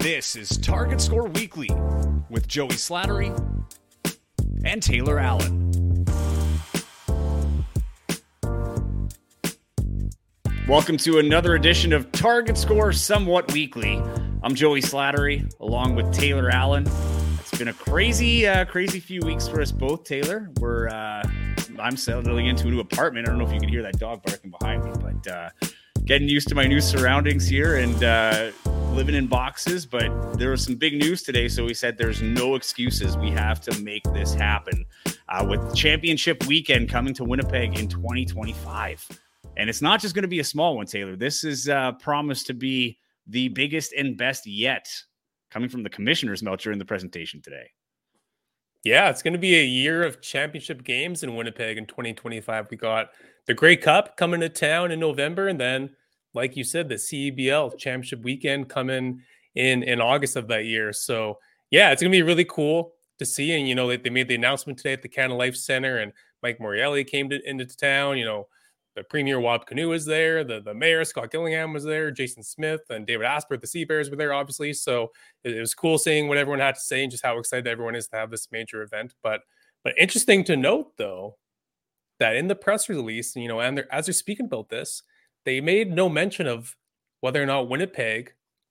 This is Target Score Weekly with Joey Slattery and Taylor Allen. Welcome to another edition of Target Score Somewhat Weekly. I'm Joey Slattery along with Taylor Allen. It's been a crazy few weeks for us both, Taylor. I'm settling into a new apartment. I don't know if you can hear that dog barking behind me, but getting used to my new surroundings here and living in boxes. But there was some big news today, so we said there's no excuses. We have to make this happen with championship weekend coming to Winnipeg in 2025. And it's not just going to be a small one, Taylor. This is promised to be the biggest and best yet, coming from the commissioner's mouth during the presentation today. Yeah, it's going to be a year of championship games in Winnipeg in 2025. We got the Grey Cup coming to town in November, and then, like you said, the CEBL championship weekend coming in August of that year. So, yeah, it's going to be really cool to see. And, you know, they made the announcement today at the Canada Life Center, and Mike Morreale came into town. You know, the Premier Wab Kinew was there, the mayor Scott Gillingham was there, Jason Smith and David Asper, the Sea Bears were there, obviously. So it was cool seeing what everyone had to say and just how excited everyone is to have this major event. But interesting to note, though, that in the press release, you know, and as they're speaking about this, they made no mention of whether or not Winnipeg,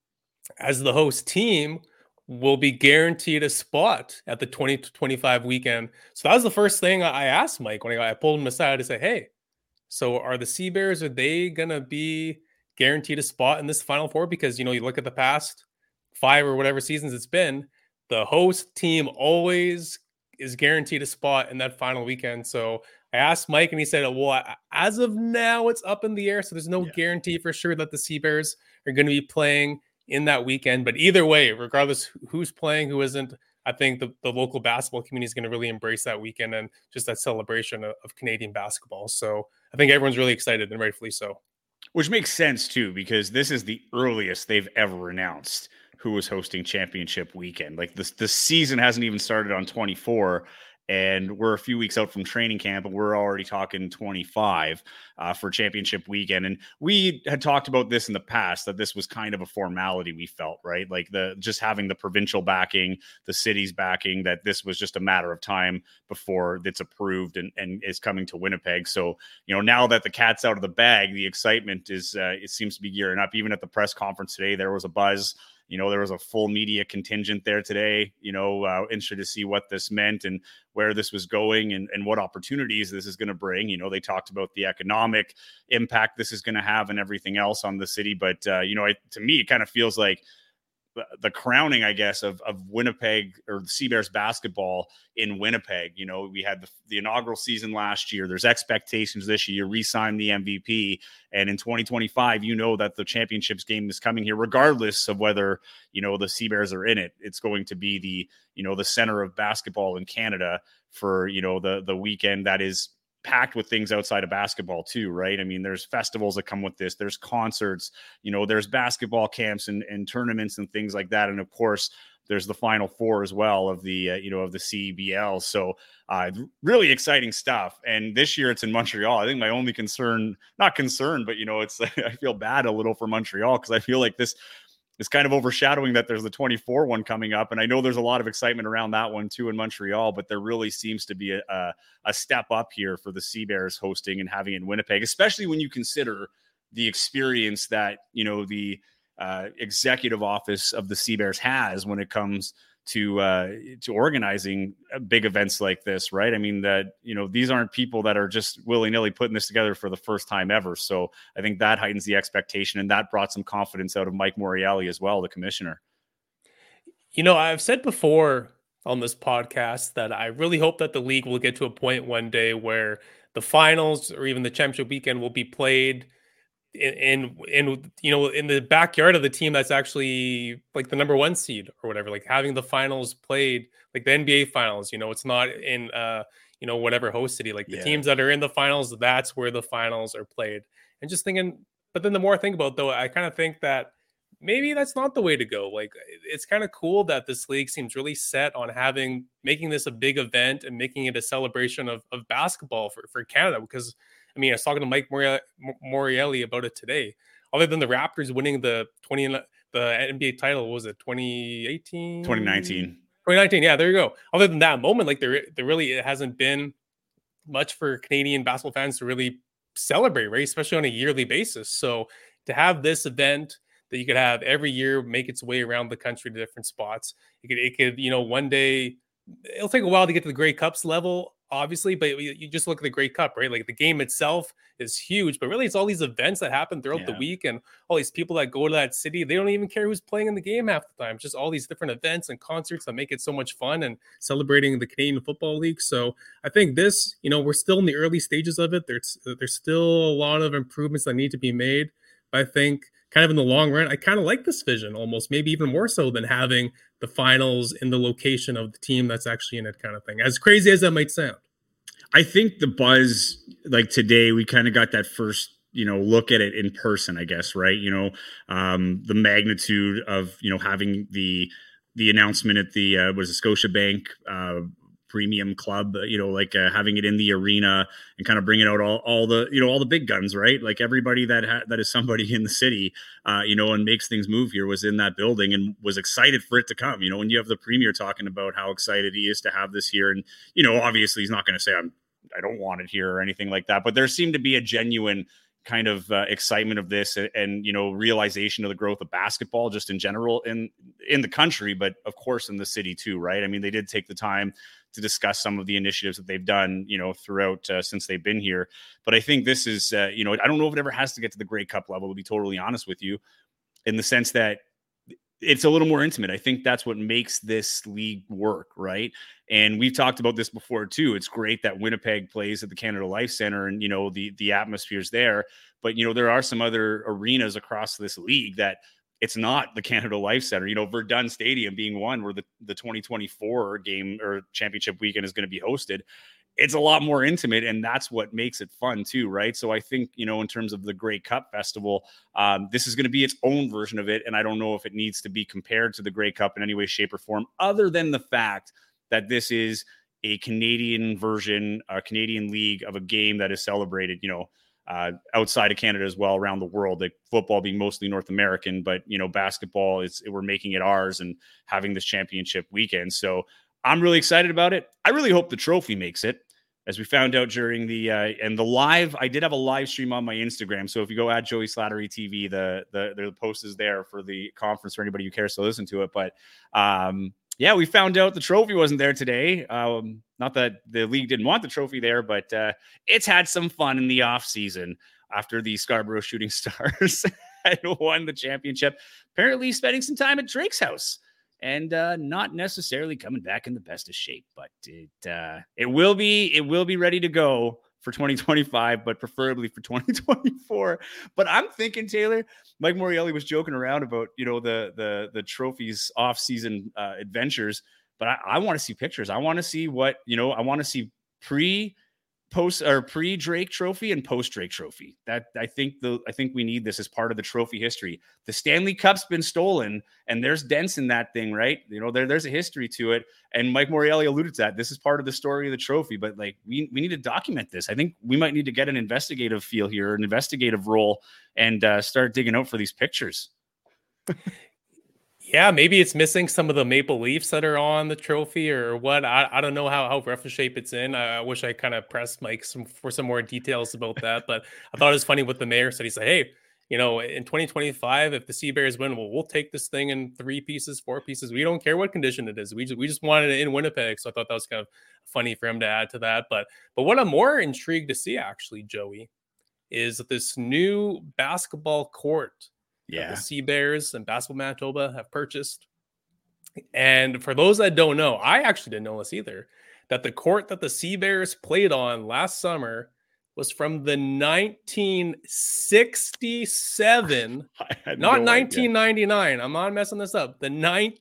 as the host team, will be guaranteed a spot at the 2025 weekend. So that was the first thing I asked Mike when I pulled him aside to say, hey, so are the Sea Bears, are they going to be guaranteed a spot in this Final Four? Because, you know, you look at the past 5 or whatever seasons it's been, the host team always is guaranteed a spot in that final weekend. So I asked Mike and he said, well, as of now, it's up in the air. So there's no guarantee for sure that the Sea Bears are going to be playing in that weekend. But either way, regardless who's playing, who isn't, I think the local basketball community is going to really embrace that weekend and just that celebration of Canadian basketball. So I think everyone's really excited, and rightfully so. Which makes sense, too, because this is the earliest they've ever announced who was hosting championship weekend. Like the season hasn't even started on 24, and we're a few weeks out from training camp, and we're already talking 25 for championship weekend. And we had talked about this in the past, that this was kind of a formality, we felt, right? Like just having the provincial backing, the city's backing, that this was just a matter of time before it's approved and is coming to Winnipeg. So, you know, now that the cat's out of the bag, the excitement is, it seems to be gearing up. Even at the press conference today, there was a buzz. You know, there was a full media contingent there today, you know, interested to see what this meant and where this was going and what opportunities this is going to bring. You know, they talked about the economic impact this is going to have and everything else on the city. But, you know, to me, it kind of feels like the crowning, I guess, of Winnipeg or the Sea Bears basketball in Winnipeg. You know, we had the inaugural season last year. There's expectations this year, re-sign the MVP. And in 2025, you know that the championships game is coming here, regardless of whether, you know, the Sea Bears are in it. It's going to be the center of basketball in Canada for, you know, the weekend that is packed with things outside of basketball too, right? I mean, there's festivals that come with this, there's concerts, you know, there's basketball camps and tournaments and things like that. And of course, there's the Final Four as well of the, of the CEBL. So really exciting stuff. And this year it's in Montreal. I think my only not concern, but, you know, it's, I feel bad a little for Montreal because I feel like this is kind of overshadowing that there's the 24 one coming up. And I know there's a lot of excitement around that one too in Montreal, but there really seems to be a step up here for the Sea Bears hosting and having in Winnipeg, especially when you consider the experience that, you know, the executive office of the Sea Bears has when it comes to organizing big events like this, right? I mean, that, you know, these aren't people that are just willy-nilly putting this together for the first time ever. So I think that heightens the expectation, and that brought some confidence out of Mike Morreale as well, the commissioner. You know, I've said before on this podcast that I really hope that the league will get to a point one day where the finals or even the championship weekend will be played in you know, in the backyard of the team that's actually like the number 1 seed or whatever, like having the finals played like the NBA finals. You know, it's not in you know, whatever host city, like the teams that are in the finals, that's where the finals are played. And just thinking, but then the more I think about it, though, I kind of think that maybe that's not the way to go. Like, it's kind of cool that this league seems really set on making this a big event and making it a celebration of basketball for Canada. Because, I mean, I was talking to Mike Morreale about it today. Other than the Raptors winning the the NBA title. What was it 2018? 2019. 2019. Yeah, there you go. Other than that moment, like there really hasn't been much for Canadian basketball fans to really celebrate, right? Especially on a yearly basis. So to have this event that you could have every year make its way around the country to different spots, it could, one day it'll take a while to get to the Grey Cups level, obviously, but you just look at the Grey Cup, right? Like the game itself is huge, but really it's all these events that happen throughout the week and all these people that go to that city. They don't even care who's playing in the game half the time. It's just all these different events and concerts that make it so much fun and celebrating the Canadian Football League. So I think this, we're still in the early stages of it. There's still a lot of improvements that need to be made. But I think kind of in the long run, I kind of like this vision almost, maybe even more so than having the finals in the location of the team that's actually in it, kind of thing. As crazy as that might sound. I think the buzz, like today, we kind of got that first, look at it in person, I guess, right? The magnitude of, having the announcement at the, Scotiabank Premium Club, having it in the arena and kind of bringing out all the big guns, right? Like everybody that is somebody in the city, and makes things move here was in that building and was excited for it to come. When you have the Premier talking about how excited he is to have this here, and obviously he's not going to say I don't want it here or anything like that, but there seemed to be a genuine kind of excitement of this and realization of the growth of basketball just in general in the country, but of course in the city too, right? I mean, they did take the time to discuss some of the initiatives that they've done, throughout since they've been here. But I think this is, I don't know if it ever has to get to the Grey Cup level, to be totally honest with you, in the sense that it's a little more intimate. I think that's what makes this league work, right? And we've talked about this before too. It's great that Winnipeg plays at the Canada Life Center and, the atmosphere's there. But, there are some other arenas across this league that it's not the Canada Life Center. Verdun Stadium being one where the 2024 game or championship weekend is going to be hosted. It's a lot more intimate, and that's what makes it fun too, right? So I think, in terms of the Grey Cup Festival, this is going to be its own version of it, and I don't know if it needs to be compared to the Grey Cup in any way, shape, or form, other than the fact that this is a Canadian version, a Canadian league of a game that is celebrated, outside of Canada as well, around the world. Like football being mostly North American, but basketball we're making it ours and having this championship weekend. So I'm really excited about it. I really hope the trophy makes it. As we found out during the live, I did have a live stream on my Instagram. So if you go at Joey Slattery TV, the post is there for the conference for anybody who cares to listen to it. But we found out the trophy wasn't there today. Not that the league didn't want the trophy there, but it's had some fun in the off season after the Scarborough Shooting Stars had won the championship. Apparently spending some time at Drake's house. And not necessarily coming back in the best of shape, but it will be ready to go for 2025, but preferably for 2024. But I'm thinking, Taylor, Mike Morreale was joking around about the trophies off-season adventures, but I want to see pictures. I want to see what I want to see pre-Drake trophy and post-Drake trophy. That I think we need this as part of the trophy history. The Stanley Cup's been stolen, and there's dents in that thing, right? There's a history to it. And Mike Morreale alluded to that. This is part of the story of the trophy, but like we need to document this. I think we might need to get an investigative feel here, an investigative role, and start digging out for these pictures. Yeah, maybe it's missing some of the maple leaves that are on the trophy or what. I don't know how rough a shape it's in. I wish I kind of pressed Mike for some more details about that. But I thought it was funny what the mayor said. He said, hey, in 2025, if the Sea Bears win, we'll take this thing in 3 pieces, 4 pieces. We don't care what condition it is. We just wanted it in Winnipeg. So I thought that was kind of funny for him to add to that. But what I'm more intrigued to see, actually, Joey, is this new basketball court. Yeah, the Sea Bears and Basketball Manitoba have purchased. And for those that don't know, I actually didn't know this either, that the court that the Sea Bears played on last summer was from the 1967, not 1999. I'm not messing this up. The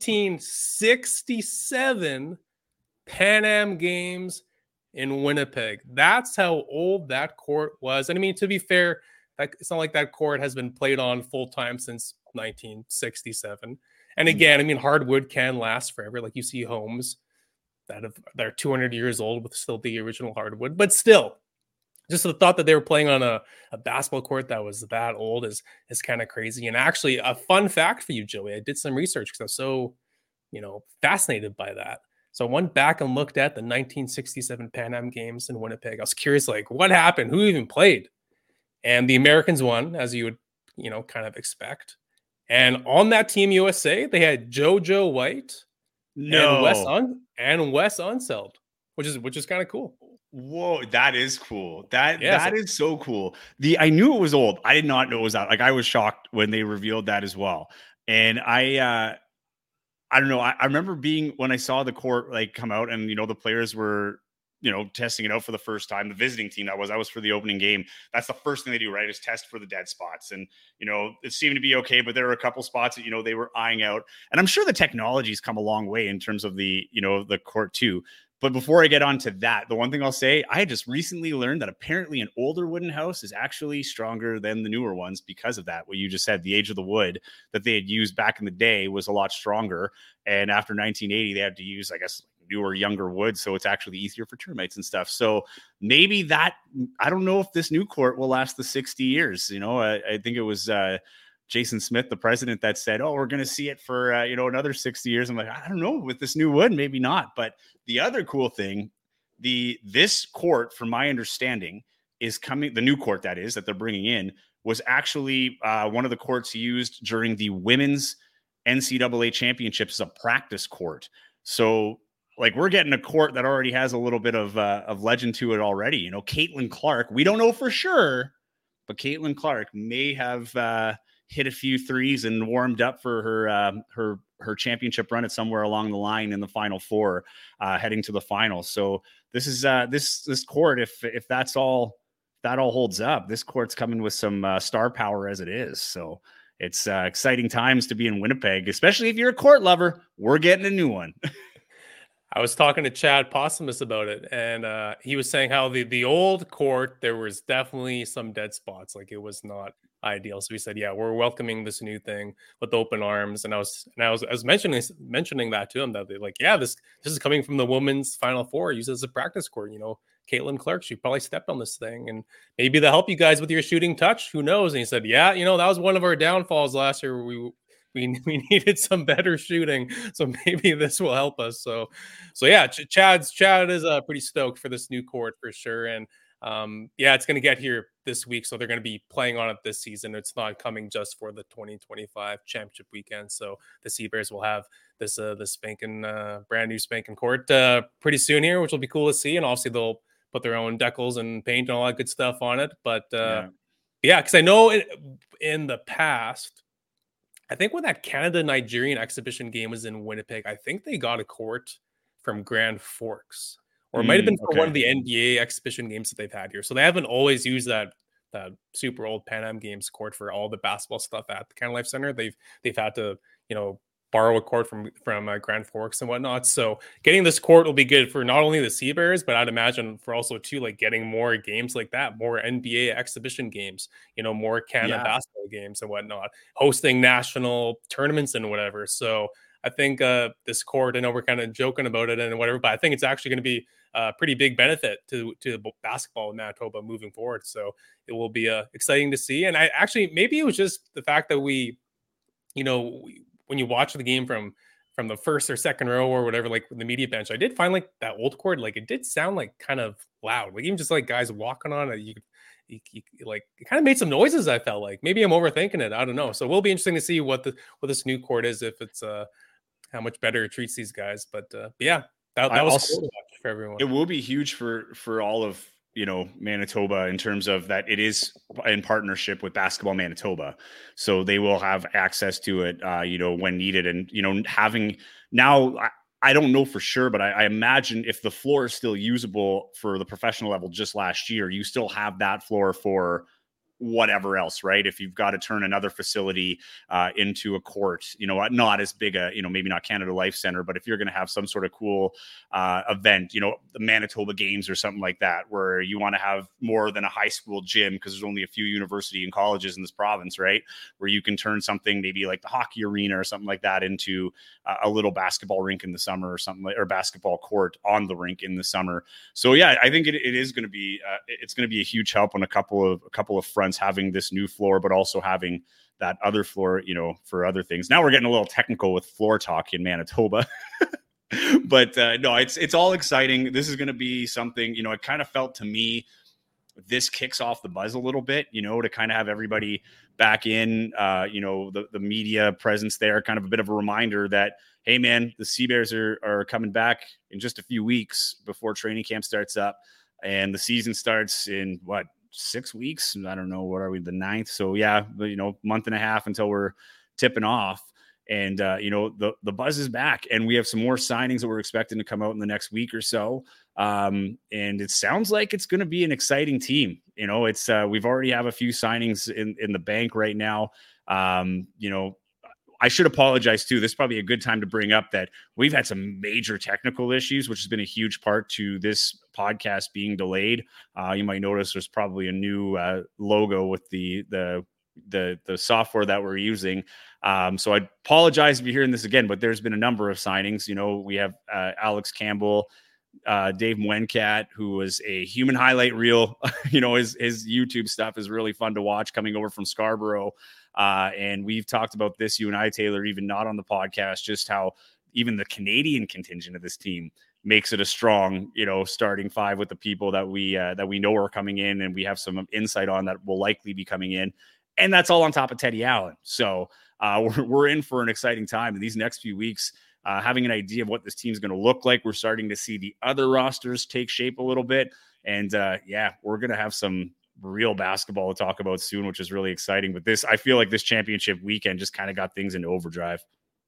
1967 Pan Am Games in Winnipeg. That's how old that court was. And I mean, to be fair, it's not like that court has been played on full time since 1967. And again, I mean, hardwood can last forever. Like you see homes that are 200 years old with still the original hardwood. But still, Just the thought that they were playing on a basketball court that was that old is kind of crazy. And actually, a fun fact for you, Joey, I did some research because I was so, fascinated by that. So I went back and looked at the 1967 Pan Am Games in Winnipeg. I was curious, like, what happened? Who even played? And the Americans won, as you would, kind of expect. And on that Team USA, they had JoJo White and Wes Unseld, which is kind of cool. Whoa, that is cool. That is so cool. I knew it was old. I did not know it was that. Like, I was shocked when they revealed that as well. And I don't know. I remember when I saw the court like come out and the players were testing it out for the first time. The visiting team I was for the opening game. That's the first thing they do, right? Is test for the dead spots. And it seemed to be okay, but there were a couple spots that they were eyeing out. And I'm sure the technology's come a long way in terms of the the court too. But before I get on to that, the one thing I'll say, I just recently learned that apparently an older wooden house is actually stronger than the newer ones because of that. What you just said, the age of the wood that they had used back in the day was a lot stronger. And after 1980, they had to use, I guess, newer, younger wood. So it's actually easier for termites and stuff. So maybe I don't know if this new court will last the 60 years. I think it was Jason Smith, the president, that said, "Oh, we're going to see it for another 60 years." I'm like, I don't know, with this new wood, maybe not. But the other cool thing, this court, from my understanding, is coming. The new court that they're bringing in was actually one of the courts used during the women's NCAA championships as a practice court. So, like, we're getting a court that already has a little bit of legend to it already. Caitlin Clark. We don't know for sure, but Caitlin Clark may have hit a few threes and warmed up for her championship run at somewhere along the line in the Final Four, heading to the finals. So this is this court. If that all holds up, this court's coming with some star power as it is. So it's exciting times to be in Winnipeg, especially if you're a court lover. We're getting a new one. I was talking to Chad Possumus about it, and he was saying how the old court, there was definitely some dead spots. Like, it was not ideal. So he said, "Yeah, we're welcoming this new thing with open arms." And I was mentioning that to him, that they like, yeah, this is coming from the women's Final Four, used as a practice court. Caitlin Clark, she probably stepped on this thing, and maybe they'll help you guys with your shooting touch. Who knows? And he said, "Yeah, that was one of our downfalls last year. We needed some better shooting, so maybe this will help us." So yeah, Chad is pretty stoked for this new court for sure. And it's going to get here this week, so they're going to be playing on it this season. It's not coming just for the 2025 championship weekend. So the Sea Bears will have this spanking brand new spanking court pretty soon here, which will be cool to see. And obviously they'll put their own decals and paint and all that good stuff on it. But because I know in the past, I think when that Canada-Nigerian exhibition game was in Winnipeg, I think they got a court from Grand Forks, or it might have been for one of the NBA exhibition games that they've had here. So they haven't always used that super old Pan Am Games court for all the basketball stuff at the Canada Life Center. They've had to borrow a court from Grand Forks and whatnot. So getting this court will be good for not only the Sea Bears, but I'd imagine for also too, like, getting more games like that, more NBA exhibition games, more Canada basketball games and whatnot, hosting national tournaments and whatever. So I think this court, I know we're kind of joking about it and whatever, but I think it's actually going to be a pretty big benefit to basketball in Manitoba moving forward. So it will be exciting to see. And maybe it was just the fact that we, when you watch the game from the first or second row or whatever, like the media bench, I did find like that old court, like it did sound like kind of loud, like even just like guys walking on it, you like, it kind of made some noises. I felt like maybe I'm overthinking it. I don't know. So it will be interesting to see what this new court is, if it's how much better it treats these guys. But yeah, that was cool to watch for everyone. It will be huge for all of Manitoba, in terms of that it is in partnership with Basketball Manitoba, so they will have access to it when needed. And having now, I don't know for sure, but I imagine if the floor is still usable for the professional level just last year, you still have that floor for whatever else, right? If you've got to turn another facility into a court, not as big a, maybe not Canada Life Center, but if you're going to have some sort of cool event, the Manitoba Games or something like that, where you want to have more than a high school gym, because there's only a few university and colleges in this province, right? Where you can turn something maybe like the hockey arena or something like that into a little basketball rink in the summer or something or basketball court on the rink in the summer. So yeah, I think it is going to be, it's going to be a huge help on a couple of fronts, having this new floor, but also having that other floor, for other things. Now we're getting a little technical with floor talk in Manitoba. But no, it's all exciting. This is going to be something, it kind of felt to me, this kicks off the buzz a little bit, to kind of have everybody back in, the media presence there, kind of a bit of a reminder that, hey man, the Sea Bears are coming back in just a few weeks before training camp starts up, and the season starts in 6 weeks. I don't know. What are we? The 9th. So yeah, month and a half until we're tipping off. And, the buzz is back, and we have some more signings that we're expecting to come out in the next week or so. And it sounds like it's going to be an exciting team. It's, we've already have a few signings in the bank right now. I should apologize too. This is probably a good time to bring up that we've had some major technical issues, which has been a huge part to this podcast being delayed. You might notice there's probably a new logo with the software that we're using. So I apologize if you're hearing this again, but there's been a number of signings. We have Alex Campbell, Dave Mwencat, who was a human highlight reel. His YouTube stuff is really fun to watch, coming over from Scarborough. And we've talked about this, you and I, Taylor, even not on the podcast, just how even the Canadian contingent of this team makes it a strong, starting five with the people that we know are coming in, and we have some insight on that will likely be coming in. And that's all on top of Teddy Allen. So we're in for an exciting time in these next few weeks. Having an idea of what this team's going to look like. We're starting to see the other rosters take shape a little bit. And we're going to have some real basketball to talk about soon, which is really exciting. But I feel like this championship weekend just kind of got things into overdrive.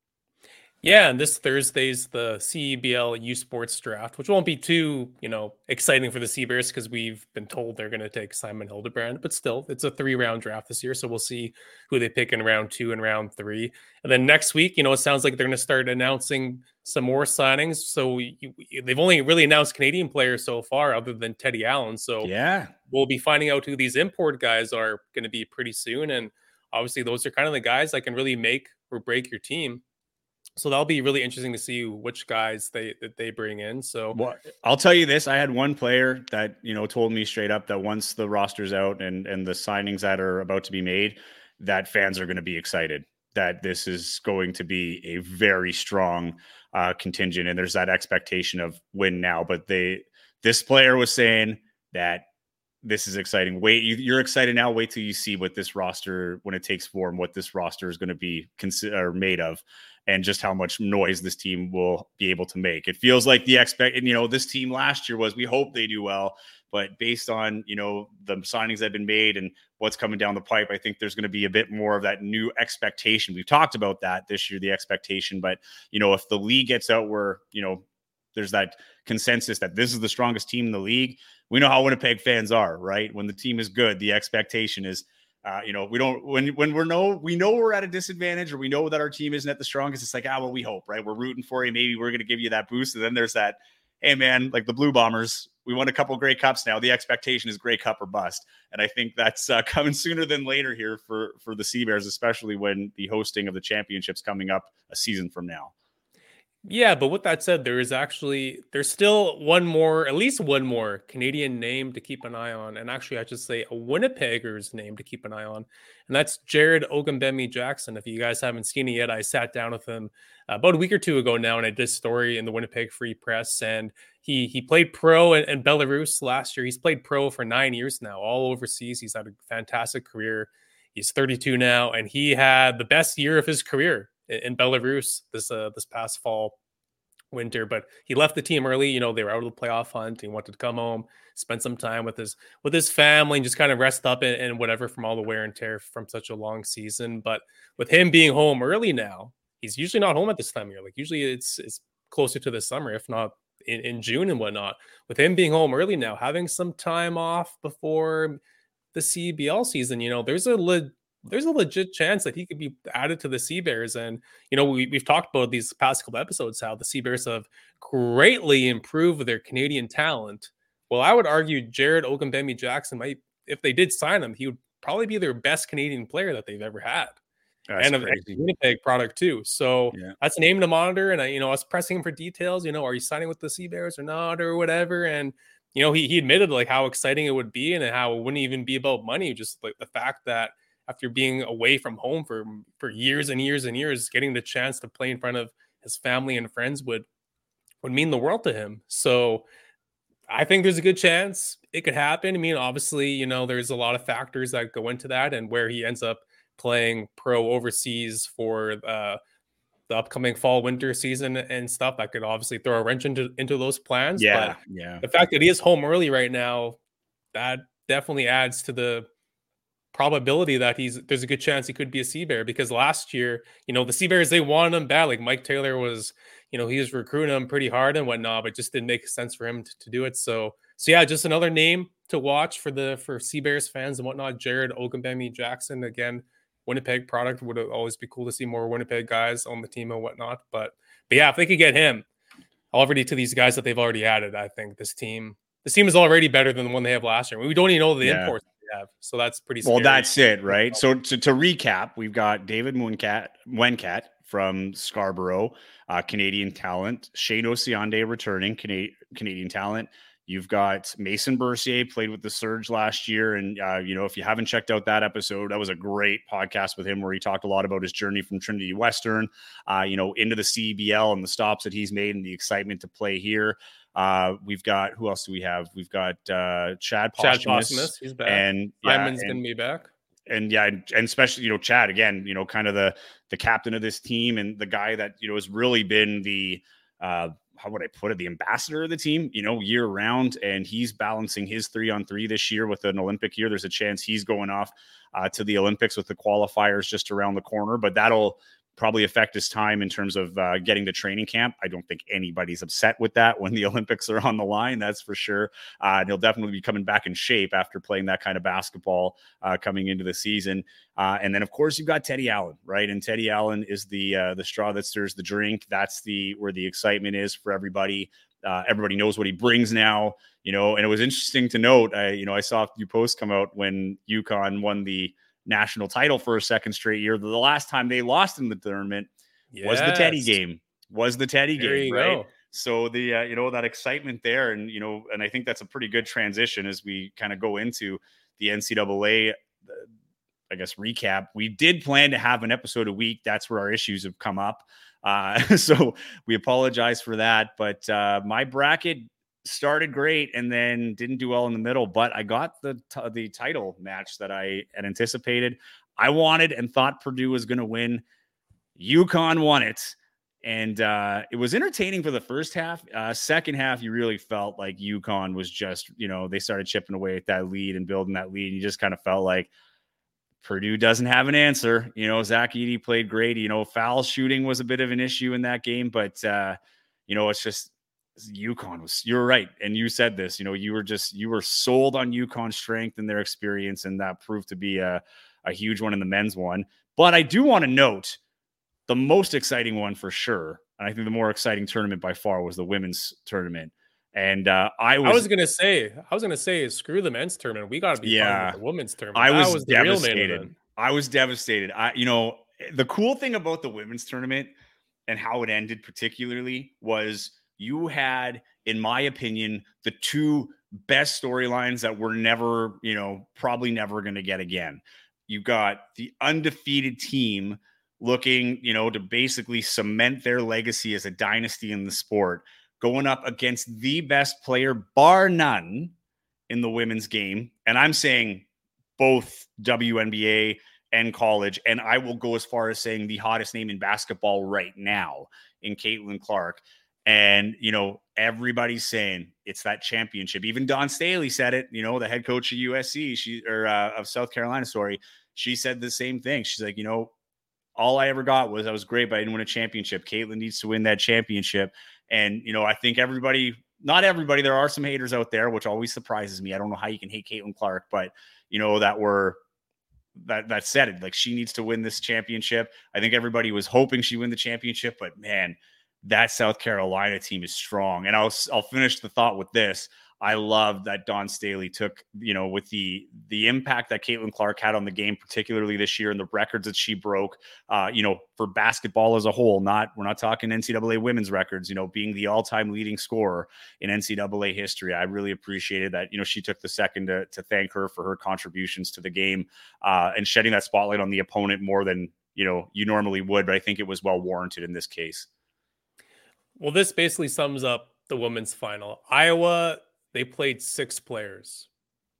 Yeah, and this Thursday's the CEBL U Sports Draft, which won't be too, exciting for the Sea Bears because we've been told they're going to take Simon Hildebrand, but still, it's a 3-round draft this year, so we'll see who they pick in round 2 and round 3. And then next week, it sounds like they're going to start announcing some more signings. So they've only really announced Canadian players so far, other than Teddy Allen. So yeah, we'll be finding out who these import guys are going to be pretty soon. And obviously, those are kind of the guys that can really make or break your team. So that'll be really interesting to see which guys they bring in. So I'll tell you this. I had one player that, told me straight up that once the roster's out and the signings that are about to be made, that fans are going to be excited that this is going to be a very strong contingent. And there's that expectation of win now. But this player was saying that this is exciting. You're excited now. Wait till you see what this roster, when it takes form, what this roster is going to be made of, and just how much noise this team will be able to make. It feels like this team last year was, we hope they do well, but based on, the signings that have been made and what's coming down the pipe, I think there's going to be a bit more of that new expectation. We've talked about that this year, the expectation, but if the league gets out where, there's that consensus that this is the strongest team in the league, we know how Winnipeg fans are, right? When the team is good, the expectation is, we don't, when we know we're at a disadvantage, or we know that our team isn't at the strongest, it's like, well, we hope, right? We're rooting for you. Maybe we're going to give you that boost. And then there's that, hey man, like the Blue Bombers, we won a couple Grey Cups now. The expectation is Grey Cup or bust. And I think that's coming sooner than later here for the Sea Bears, especially when the hosting of the championships coming up a season from now. Yeah, but with that said, there's still at least one more Canadian name to keep an eye on. And actually, I should say a Winnipegger's name to keep an eye on. And that's Jared Ogunbemi Jackson. If you guys haven't seen it yet, I sat down with him about a week or two ago now, and I did a story in the Winnipeg Free Press. And he played pro in Belarus last year. He's played pro for 9 years now, all overseas. He's had a fantastic career. He's 32 now, and he had the best year of his career in Belarus this past winter, but he left the team early. They were out of the playoff hunt. He wanted to come home, spend some time with his family, and just kind of rest up and whatever from all the wear and tear from such a long season. But with him being home early now, he's usually not home at this time of year. Like usually it's closer to the summer, if not in June and whatnot. With him being home early now, having some time off before the CBL season, there's a legit chance that he could be added to the Sea Bears. And, we've talked about these past couple episodes, how the Sea Bears have greatly improved their Canadian talent. Well, I would argue Jared Ogunbemi Jackson might, if they did sign him, he would probably be their best Canadian player that they've ever had. That's and a Winnipeg product too. So that's a name to monitor. And I was pressing him for details, are you signing with the Sea Bears or not, or whatever. And, he admitted like how exciting it would be and how it wouldn't even be about money. Just like the fact that after being away from home for years and years and years, getting the chance to play in front of his family and friends would mean the world to him. So I think there's a good chance it could happen. I mean, obviously, there's a lot of factors that go into that and where he ends up playing pro overseas for the upcoming fall winter season and stuff that could obviously throw a wrench into those plans. But the fact that he is home early right now, that definitely adds to the probability that there's a good chance he could be a Sea Bear, because last year, the Sea Bears, they wanted him bad. Like Mike Taylor was, he was recruiting him pretty hard and whatnot, but just didn't make sense for him to do it. So yeah, just another name to watch for Sea Bears fans and whatnot. Jared Ogunbemi Jackson, again, Winnipeg product. Would always be cool to see more Winnipeg guys on the team and whatnot. But yeah, if they could get him already to these guys that they've already added, I think this team is already better than the one they have last year. We don't even know the imports they have, so that's pretty scary. Well, that's it, right? So to recap, we've got David Wencat from Scarborough, Canadian talent. Shane Osiande returning, Canadian talent. You've got Mason Bercier, played with the Surge last year. And, if you haven't checked out that episode, that was a great podcast with him where he talked a lot about his journey from Trinity Western, into the CBL and the stops that he's made and the excitement to play here. We've got, who else do we have? We've got Chad Posthumus. He's back. And Simon's going to be back. And especially, Chad, again, kind of the captain of this team and the guy that, has really been the, how would I put it, the ambassador of the team, year round. And he's balancing his 3-on-3 this year with an Olympic year. There's a chance he's going off to the Olympics with the qualifiers just around the corner, but that'll probably affect his time in terms of getting to training camp. I don't think anybody's upset with that when the Olympics are on the line, that's for sure. And he'll definitely be coming back in shape after playing that kind of basketball coming into the season. And then, of course, you've got Teddy Allen, right? And Teddy Allen is the straw that stirs the drink. That's where the excitement is for everybody. Everybody knows what he brings now, and it was interesting to note, I saw a few posts come out when UConn won the national title for a second straight year. The last time they lost in the tournament was the Teddy game, right? Go. So the, that excitement there. And, and I think that's a pretty good transition as we kind of go into the NCAA, I guess, recap. We did plan to have an episode a week. That's where our issues have come up. So we apologize for that, but my bracket started great and then didn't do well in the middle, but I got the title match that I had anticipated. I wanted and thought Purdue was going to win. UConn won it. And it was entertaining for the first half. Second half, you really felt like UConn was just, they started chipping away at that lead and building that lead. And you just kind of felt like Purdue doesn't have an answer. Zach Edey played great. Foul shooting was a bit of an issue in that game, but it's just, UConn was, you're right. And you said this, you were sold on UConn's strength and their experience. And that proved to be a huge one in the men's one. But I do want to note the most exciting one for sure. And I think the more exciting tournament by far was the women's tournament. And I was going to say, screw the men's tournament. We got to be fine with the women's tournament. I was devastated. I was devastated. The cool thing about the women's tournament and how it ended particularly was you had, in my opinion, the two best storylines that we're never, probably never going to get again. You got the undefeated team looking, to basically cement their legacy as a dynasty in the sport, going up against the best player, bar none, in the women's game. And I'm saying both WNBA and college. And I will go as far as saying the hottest name in basketball right now in Caitlin Clark. And, everybody's saying it's that championship. Even Dawn Staley said it, the head coach of USC, of South Carolina, she said the same thing. She's like, all I ever got was I was great, but I didn't win a championship. Caitlin needs to win that championship. And, I think not everybody, there are some haters out there, which always surprises me. I don't know how you can hate Caitlin Clark, but, that said it. Like, she needs to win this championship. I think everybody was hoping she win the championship, but man, that South Carolina team is strong. And I'll finish the thought with this. I love that Dawn Staley took, with the impact that Caitlin Clark had on the game, particularly this year, and the records that she broke, for basketball as a whole. We're not talking NCAA women's records, being the all-time leading scorer in NCAA history. I really appreciated that, she took the second to thank her for her contributions to the game, and shedding that spotlight on the opponent more than, you normally would. But I think it was well warranted in this case. Well, this basically sums up the women's final. Iowa, they played 6 players.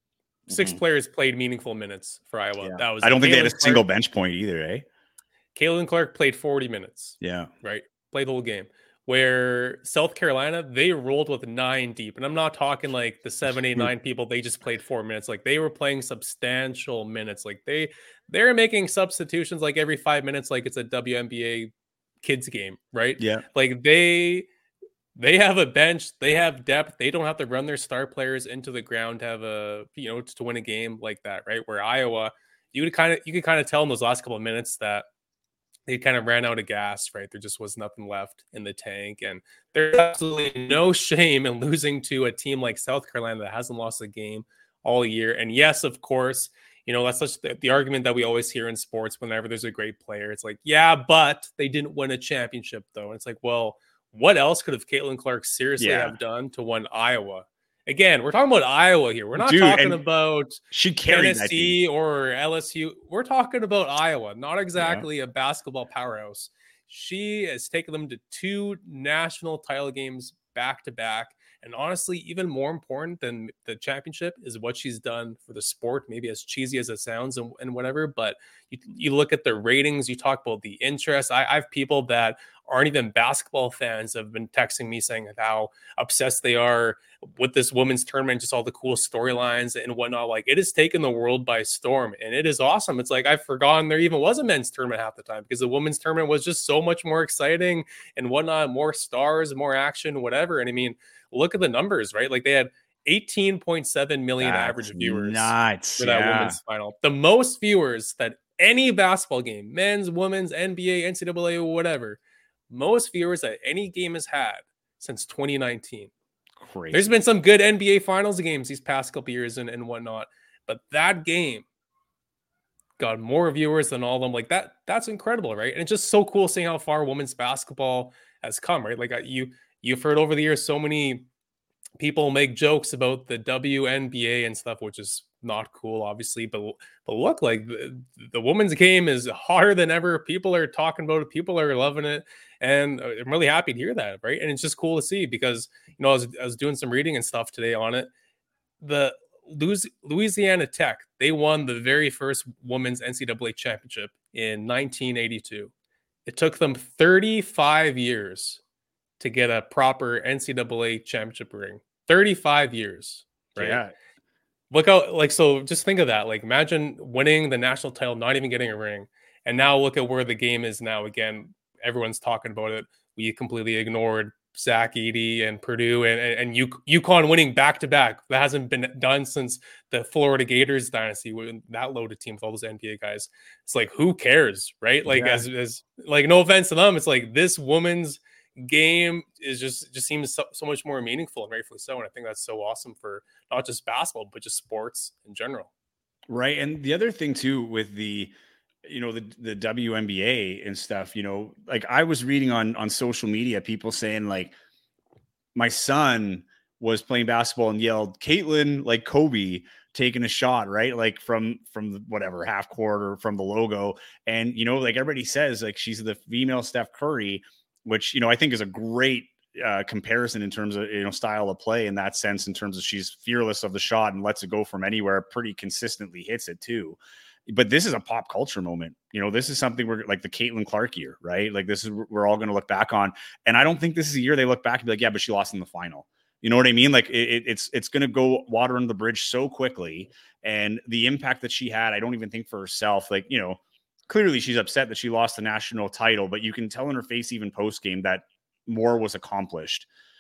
6 players played meaningful minutes for Iowa. Yeah. I don't think they had a single bench point either, eh? Caitlin Clark played 40 minutes. Yeah. Right? Played the whole game. Where South Carolina, they rolled with 9 deep. And I'm not talking like the 7, 8, 9 people, they just played 4 minutes. Like, they were playing substantial minutes. Like, they're making substitutions like every 5 minutes, like it's a WNBA kids game, right? Yeah. Like, they have a bench, they have depth, they don't have to run their star players into the ground to have to win a game like that, right? Where Iowa, you could kind of tell in those last couple of minutes that they kind of ran out of gas, right? There just was nothing left in the tank, and there's absolutely no shame in losing to a team like South Carolina that hasn't lost a game all year. And yes, of course, that's such the argument that we always hear in sports whenever there's a great player. It's like, yeah, but they didn't win a championship though. And it's like, well, what else could have Caitlin Clark seriously have done to win Iowa? Again, we're talking about Iowa here. We're not talking about Tennessee or LSU. We're talking about Iowa, not exactly a basketball powerhouse. She has taken them to 2 national title games back to back. And honestly, even more important than the championship is what she's done for the sport, maybe as cheesy as it sounds and whatever. But you look at the ratings, you talk about the interest. I have people that aren't even basketball fans have been texting me saying how obsessed they are with this women's tournament, just all the cool storylines and whatnot. Like, it has taken the world by storm, and it is awesome. It's like, I've forgotten there even was a men's tournament half the time, because the women's tournament was just so much more exciting and whatnot, more stars, more action, whatever. And I mean, look at the numbers, right? Like, they had 18.7 million average viewers for that women's final. The most viewers that any basketball game, men's, women's, NBA, NCAA, whatever, most viewers that any game has had since 2019. Crazy. There's been some good NBA finals games these past couple years and whatnot, but that game got more viewers than all of them. Like, that's incredible, right? And it's just so cool seeing how far women's basketball has come, right? Like, you've heard over the years so many people make jokes about the WNBA and stuff, which is not cool, obviously. But look, like the women's game is hotter than ever. People are talking about it. People are loving it. And I'm really happy to hear that, right? And it's just cool to see because, I was doing some reading and stuff today on it. The Louisiana Tech, they won the very first women's NCAA championship in 1982. It took them 35 years to get a proper NCAA championship ring. 35 years, right? Yeah. Look out, like, so just think of that. Like, imagine winning the national title, not even getting a ring. And now look at where the game is now. Again, everyone's talking about it. We completely ignored Zach Edey and Purdue and UConn winning back-to-back. That hasn't been done since the Florida Gators dynasty, with that loaded team with all those NBA guys. It's like, who cares, right? Like, as like, no offense to them, it's like this woman's game is just seems so much more meaningful, and rightfully so. And I think that's so awesome for not just basketball, but just sports in general. Right. And the other thing too, with the WNBA and stuff, like, I was reading on social media, people saying, like, my son was playing basketball and yelled Caitlin, like Kobe, taking a shot, right? Like from whatever half court or from the logo. And, like, everybody says, like, she's the female Steph Curry, which, I think is a great comparison in terms of, style of play in that sense, in terms of she's fearless of the shot and lets it go from anywhere, pretty consistently hits it too. But this is a pop culture moment. This is something we're like the Caitlin Clark year, right? Like, this is, we're all going to look back on. And I don't think this is a year they look back and be like, yeah, but she lost in the final. You know what I mean? Like, it's going to go water under the bridge so quickly. And the impact that she had, I don't even think for herself, like, clearly she's upset that she lost the national title, but you can tell in her face, even post game, that more was accomplished.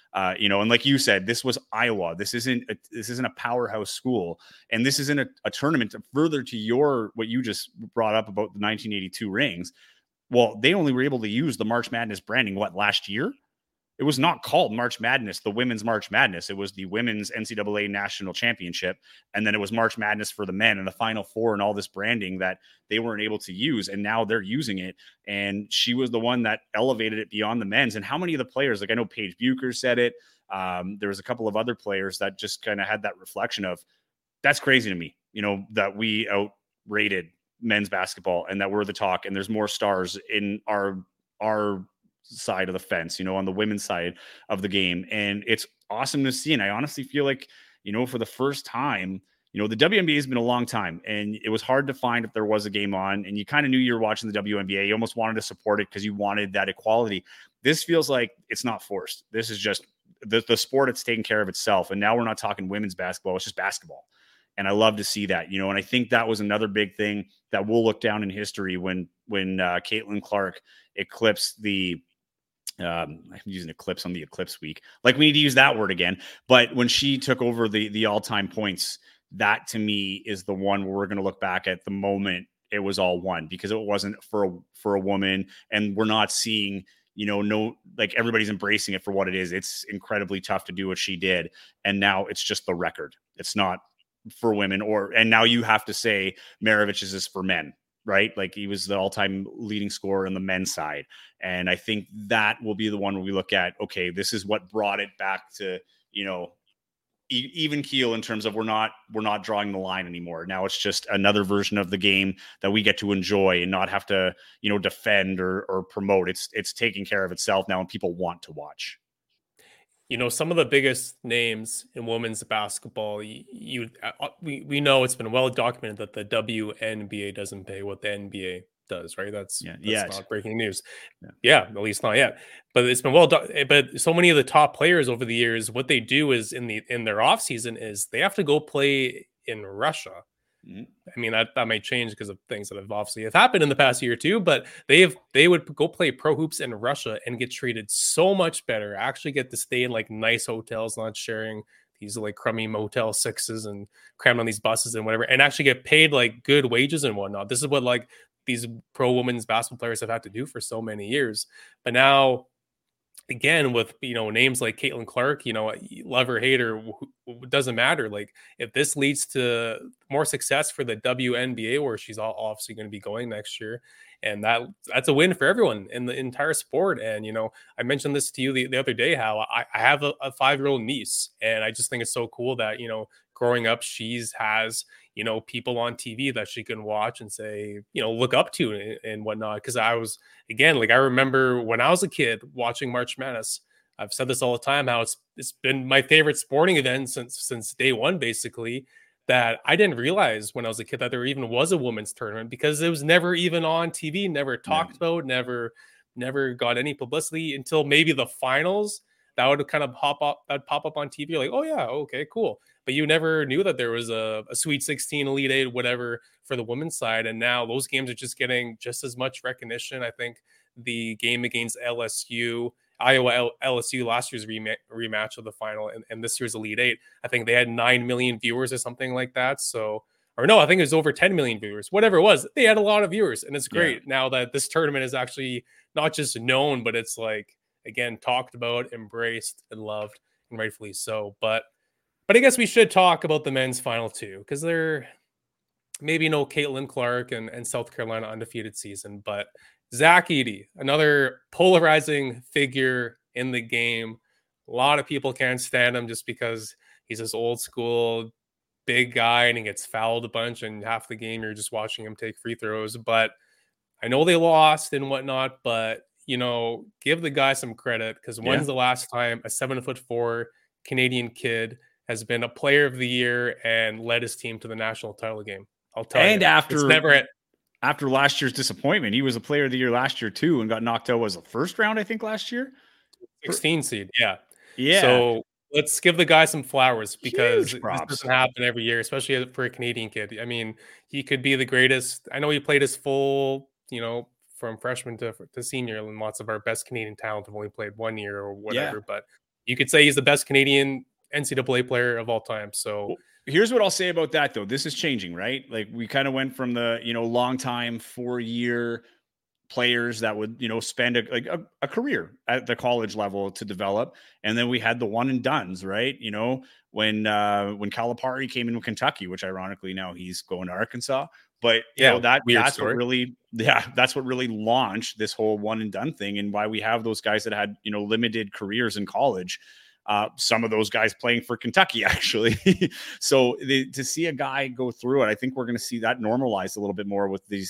And like you said, this was Iowa. This isn't a powerhouse school, and this isn't a tournament. Further to what you just brought up about the 1982 rings. Well, they only were able to use the March Madness branding last year. It was not called March Madness, the women's March Madness. It was the women's NCAA national championship. And then it was March Madness for the men and the Final Four and all this branding that they weren't able to use. And now they're using it. And she was the one that elevated it beyond the men's. And how many of the players, like I know Paige Bucher said it. There was a couple of other players that just kind of had that reflection of, that's crazy to me, that we outrated men's basketball and that we're the talk. And there's more stars in our side of the fence, on the women's side of the game. And it's awesome to see. And I honestly feel like, for the first time, the WNBA has been a long time and it was hard to find if there was a game on and you kind of knew you were watching the WNBA. You almost wanted to support it because you wanted that equality. This feels like it's not forced. This is just the sport. It's taking care of itself. And now we're not talking women's basketball. It's just basketball. And I love to see that, and I think that was another big thing that we'll look down in history when Caitlin Clark eclipsed I'm using eclipse on the eclipse week. Like we need to use that word again. But when she took over the all-time points, that to me is the one where we're going to look back at the moment it was all won because it wasn't for a woman. And we're not seeing, like everybody's embracing it for what it is. It's incredibly tough to do what she did. And now it's just the record. It's not for women and now you have to say Maravich's is for men. Right? Like he was the all-time leading scorer on the men's side. And I think that will be the one where we look at, okay, this is what brought it back to, even keel in terms of we're not drawing the line anymore. Now it's just another version of the game that we get to enjoy and not have to, defend or promote. It's taking care of itself now and people want to watch. Some of the biggest names in women's basketball, we know it's been well documented that the WNBA doesn't pay what the NBA does, right? That's not breaking news. Yeah, at least not yet. But it's been but so many of the top players over the years, what they do is in their off season is they have to go play in Russia. I mean, that might change because of things that have obviously happened in the past year or two, but they would go play pro hoops in Russia and get treated so much better, actually get to stay in like nice hotels, not sharing these like crummy Motel 6s and crammed on these buses and whatever, and actually get paid like good wages and whatnot. This is what like these pro women's basketball players have had to do for so many years. But now, again, with names like Caitlin Clark, love or hate her, doesn't matter. Like if this leads to more success for the WNBA, where she's obviously going to be going next year, and that's a win for everyone in the entire sport. And I mentioned this to you the other day, how I have a 5-year-old niece, and I just think it's so cool that growing up, has people on TV that she can watch and say, look up to and whatnot. Because I was, again, like I remember when I was a kid watching March Madness. I've said this all the time, how it's been my favorite sporting event since day one, basically. That I didn't realize when I was a kid that there even was a women's tournament because it was never even on TV, never talked about, never got any publicity until maybe the finals. That would kind of pop up on TV. You're like, oh yeah, okay, cool. But you never knew that there was a Sweet 16, Elite 8, whatever for the women's side. And now those games are just getting just as much recognition. I think the game against Iowa LSU last year's rematch of the final and this year's Elite 8, I think they had 9 million viewers or something like that. So, or no, I think it was over 10 million viewers, whatever it was. They had a lot of viewers, and it's great now that this tournament is actually not just known, but it's like, again, talked about, embraced, and loved, and rightfully so. But I guess we should talk about the men's final too, because they're maybe no Caitlin Clark and South Carolina undefeated season, but Zach Edey, another polarizing figure in the game. A lot of people can't stand him just because he's this old school big guy and he gets fouled a bunch, and half the game you're just watching him take free throws. But I know they lost and whatnot, but give the guy some credit, because when's the last time a 7'4" Canadian kid has been a player of the year and led his team to the national title game? I'll tell you. And after last year's disappointment, he was a player of the year last year too, and got knocked out. Was the first round, I think, last year? 16 seed. Yeah. So let's give the guy some flowers, because this doesn't happen every year, especially for a Canadian kid. I mean, he could be the greatest. I know he played his full, from freshman to senior, and lots of our best Canadian talent have only played 1 year or whatever. Yeah. But You could say he's the best Canadian NCAA player of all time. So here's what I'll say about that, though. This is changing, right? Like we kind of went from the, long time 4-year players that would, spend a career at the college level to develop. And then we had the one and dones, right? When Calipari came in with Kentucky, which ironically now he's going to Arkansas. But that's story. That's what really launched this whole one and done thing, and why we have those guys that had, limited careers in college. Some of those guys playing for Kentucky, actually. So to see a guy go through it, I think we're going to see that normalized a little bit more with these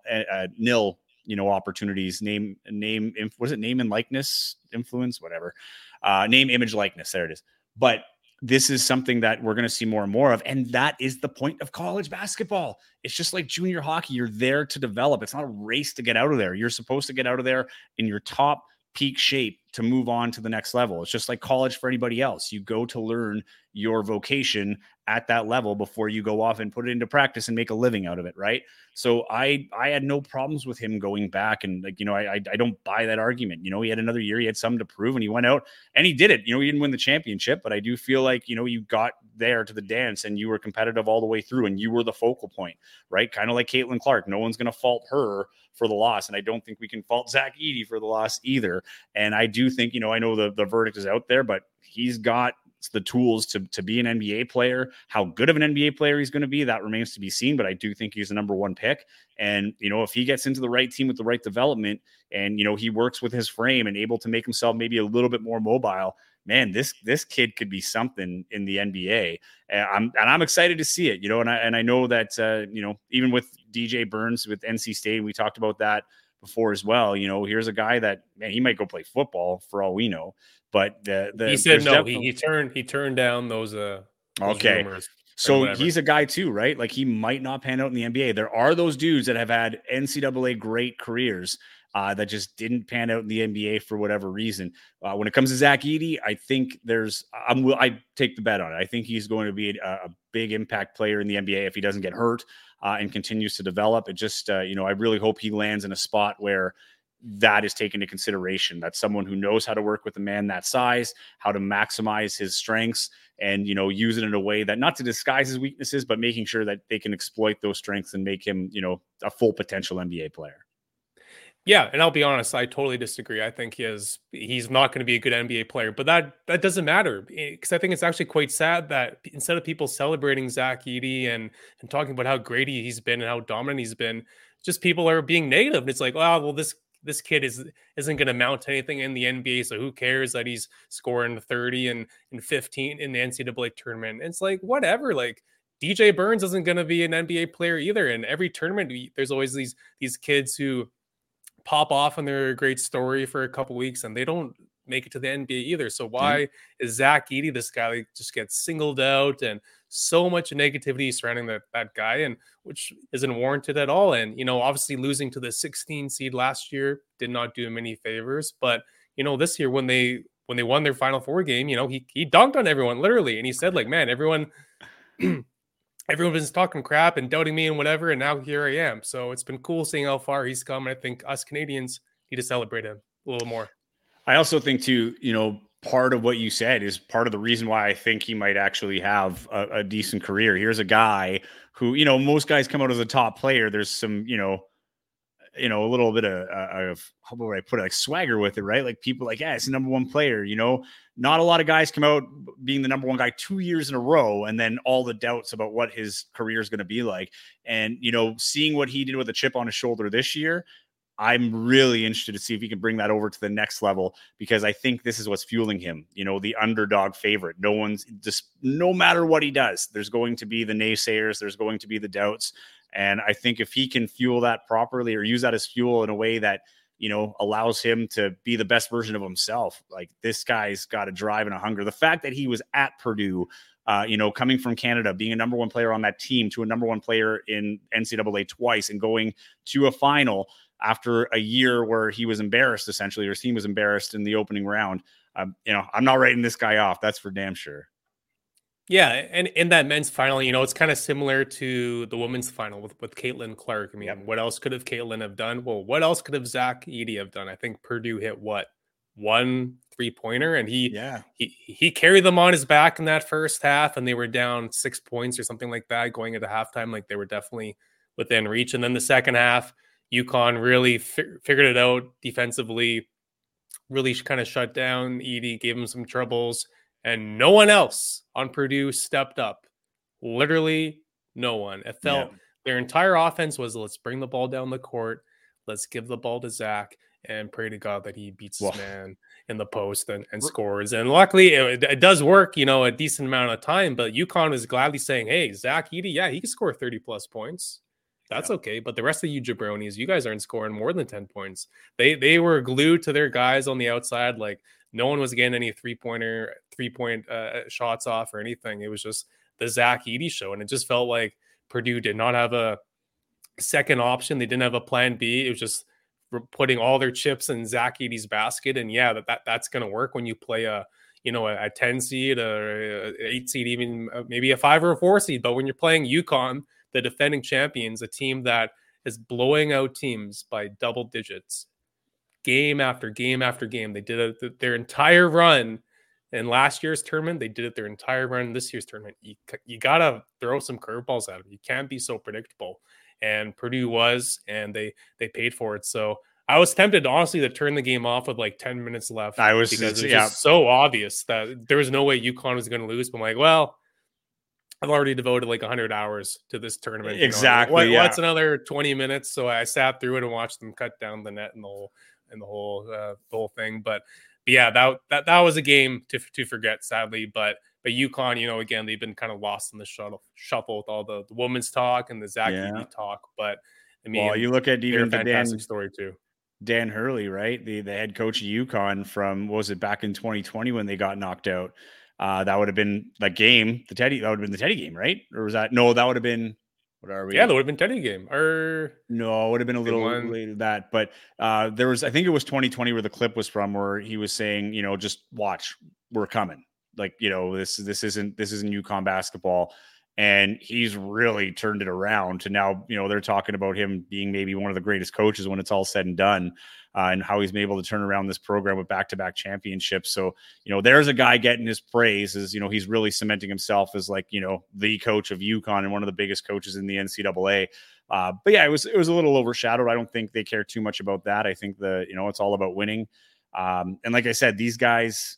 NIL, opportunities. Name, was it name and likeness influence, whatever, name, image, likeness. There it is. But this is something that we're going to see more and more of. And that is the point of college basketball. It's just like junior hockey. You're there to develop. It's not a race to get out of there. You're supposed to get out of there in your top peak shape to move on to the next level. It's just like college for anybody else. You go to learn your vocation at that level before you go off and put it into practice and make a living out of it. Right. So I had no problems with him going back. And I don't buy that argument. He had another year, he had something to prove, and he went out and he did it. He didn't win the championship, but I do feel like, you got there to the dance and you were competitive all the way through and you were the focal point, right? Kind of like Caitlin Clark. No one's going to fault her for the loss. And I don't think we can fault Zach Edey for the loss either. And I do think, I know the verdict is out there, but he's got the tools to be an NBA player. How good of an NBA player he's going to be, that remains to be seen, but I do think he's the number one pick. And, if he gets into the right team with the right development and, he works with his frame and able to make himself maybe a little bit more mobile, man, this kid could be something in the NBA. And I'm excited to see it, and I know that, even with DJ Burns with NC State, we talked about that before as well. Here's a guy that, man, he might go play football for all we know. But he said no. He turned down those okay. rumors. So he's a guy too, right? Like he might not pan out in the NBA. There are those dudes that have had NCAA great careers that just didn't pan out in the NBA for whatever reason. When it comes to Zach Edey, I think I take the bet on it. I think he's going to be a big impact player in the NBA if he doesn't get hurt and continues to develop. It just, I really hope he lands in a spot where that is taken into consideration. That's someone who knows how to work with a man that size, how to maximize his strengths and, use it in a way that not to disguise his weaknesses, but making sure that they can exploit those strengths and make him, a full potential NBA player. Yeah. And I'll be honest, I totally disagree. I think he's not going to be a good NBA player, but that doesn't matter, because I think it's actually quite sad that instead of people celebrating Zach Edey and talking about how great he's been and how dominant he's been, just people are being negative. And it's like, oh, well, this kid isn't going to mount to anything in the NBA, so who cares that he's scoring 30 and 15 in the NCAA tournament? And it's like, whatever. Like DJ Burns isn't going to be an NBA player either. And every tournament, there's always these kids who pop off on their great story for a couple weeks and they don't make it to the NBA either. So why is Zach Edey this guy that just gets singled out and so much negativity surrounding that guy, and which isn't warranted at all? And, obviously losing to the 16 seed last year did not do him any favors. But, this year when they won their Final Four game, he dunked on everyone literally. And he said like, man, everyone's talking crap and doubting me and whatever. And now here I am. So it's been cool seeing how far he's come. And I think us Canadians need to celebrate him a little more. I also think too, part of what you said is part of the reason why I think he might actually have a decent career. Here's a guy who, most guys come out as a top player. There's some, a little bit of how would I put it, like swagger with it, right? Like people like, yeah, it's the number one player, not a lot of guys come out being the number one guy 2 years in a row. And then all the doubts about what his career is going to be like. And, seeing what he did with a chip on his shoulder this year, I'm really interested to see if he can bring that over to the next level, because I think this is what's fueling him, the underdog favorite. No matter what he does, there's going to be the naysayers, there's going to be the doubts. And I think if he can fuel that properly or use that as fuel in a way that, allows him to be the best version of himself, like this guy's got a drive and a hunger. The fact that he was at Purdue, coming from Canada, being a number one player on that team to a number one player in NCAA twice and going to a final after a year where he was embarrassed, essentially, or his team was embarrassed in the opening round. I'm not writing this guy off. That's for damn sure. Yeah. And in that men's final, it's kind of similar to the women's final with Caitlin Clark. I mean, What else could have Caitlin have done? Well, what else could have Zach Edey have done? I think Purdue hit one 3-pointer, and Yeah. he carried them on his back in that first half, and they were down 6 points or something like that going into halftime. Like, they were definitely within reach. And then the second half, UConn really figured it out defensively, really kind of shut down Edey, gave him some troubles, and no one else on Purdue stepped up. Literally no one. It felt their entire offense was, let's bring the ball down the court, let's give the ball to Zach, and pray to God that he beats his man in the post and scores. And luckily, it does work, a decent amount of time. But UConn was gladly saying, hey, Zach Edey, yeah, he can score 30-plus points. That's okay. But the rest of you jabronis, you guys aren't scoring more than 10 points. They were glued to their guys on the outside. Like, no one was getting any three-point shots off or anything. It was just the Zach Edey show. And it just felt like Purdue did not have a second option. They didn't have a plan B. It was just putting all their chips in Zach Edey's basket. And yeah, that's going to work when you play a 10 seed, a 8 seed, even maybe a 5 or a 4 seed. But when you're playing UConn, the defending champions, a team that is blowing out teams by double digits, game after game after game. They did it their entire run in last year's tournament. They did it their entire run in this year's tournament. You got to throw some curveballs at them. You can't be so predictable. And Purdue was, and they paid for it. So I was tempted, honestly, to turn the game off with like 10 minutes left. Because it was just so obvious that there was no way UConn was going to lose. But I'm like, well, I've already devoted like 100 hours to this tournament. Exactly. What's another 20 minutes? So I sat through it and watched them cut down the net and the whole thing. But yeah, that was a game to forget, sadly. But UConn, again, they've been kind of lost in the shuffle with all the women's talk and the Zach Edey talk. But I mean, you look at even the fantastic story too. Dan Hurley, right? The head coach of UConn from, what was it, back in 2020 when they got knocked out. That would have been the game, that would have been the Teddy game, right? Or was that, no, that would have been, what are we? Yeah, that would have been Teddy game. No, it would have been a little later that. But there was, I think it was 2020 where the clip was from, where he was saying, just watch, we're coming. Like, this isn't UConn basketball. And he's really turned it around to now, they're talking about him being maybe one of the greatest coaches when it's all said and done, and how he's been able to turn around this program with back-to-back championships. So, there's a guy getting his praise as, he's really cementing himself as like, the coach of UConn and one of the biggest coaches in the NCAA. But yeah, it was a little overshadowed. I don't think they care too much about that. I think it's all about winning. And like I said, these guys,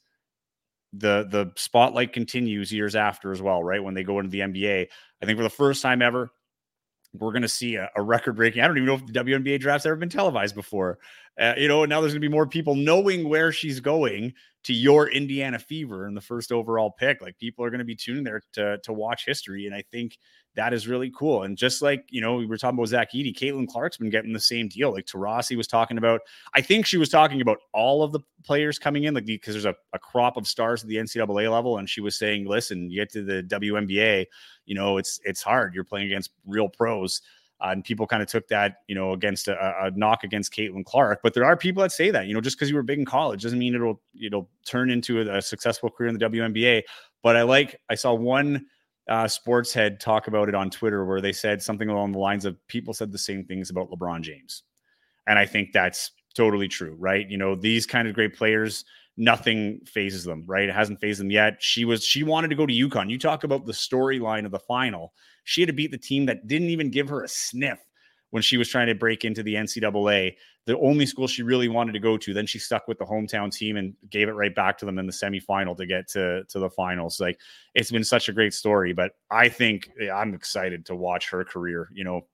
the spotlight continues years after as well, right? When they go into the NBA, I think for the first time ever, we're going to see a record-breaking. I don't even know if the WNBA draft's ever been televised before. And now there's going to be more people knowing where she's going to your Indiana Fever in the first overall pick. Like, people are going to be tuning there to watch history, and I think that is really cool. And just like, we were talking about Zach Edey, Caitlin Clark's been getting the same deal. Like Taurasi was talking about, I think she was talking about all of the players coming in, like, because there's a crop of stars at the NCAA level. And she was saying, listen, you get to the WNBA, it's hard. You're playing against real pros. And people kind of took that, against a knock against Caitlin Clark. But there are people that say that, just because you were big in college doesn't mean it'll turn into a successful career in the WNBA. But I saw one sports head talk about it on Twitter where they said something along the lines of, people said the same things about LeBron James. And I think that's totally true, right? These kind of great players, nothing phases them, right? It hasn't phased them yet. She wanted to go to UConn. You talk about the storyline of the final. She had to beat the team that didn't even give her a sniff when she was trying to break into the NCAA, the only school she really wanted to go to. Then she stuck with the hometown team and gave it right back to them in the semifinal to get to the finals. Like, it's been such a great story, but I think I'm excited to watch her career.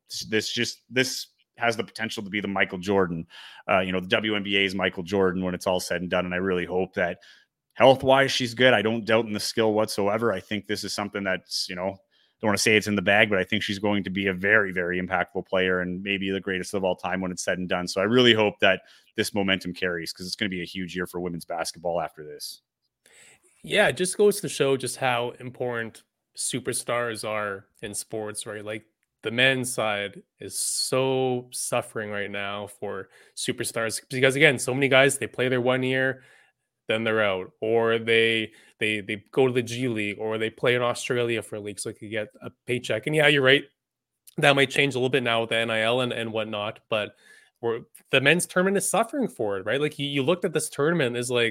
This has the potential to be the Michael Jordan, the WNBA's Michael Jordan when it's all said and done. And I really hope that health-wise she's good. I don't doubt in the skill whatsoever. I think this is something that's, don't want to say it's in the bag, but I think she's going to be a very, very impactful player and maybe the greatest of all time when it's said and done. So I really hope that this momentum carries, because it's going to be a huge year for women's basketball after this. Yeah, it just goes to show just how important superstars are in sports, right? Like, the men's side is so suffering right now for superstars because, again, so many guys, they play their 1 year, then they're out, or they go to the G League, or they play in Australia for a league so they could get a paycheck. And yeah, you're right, that might change a little bit now with the NIL and whatnot, but where the men's tournament is suffering for it, right? Like you looked at this tournament as like,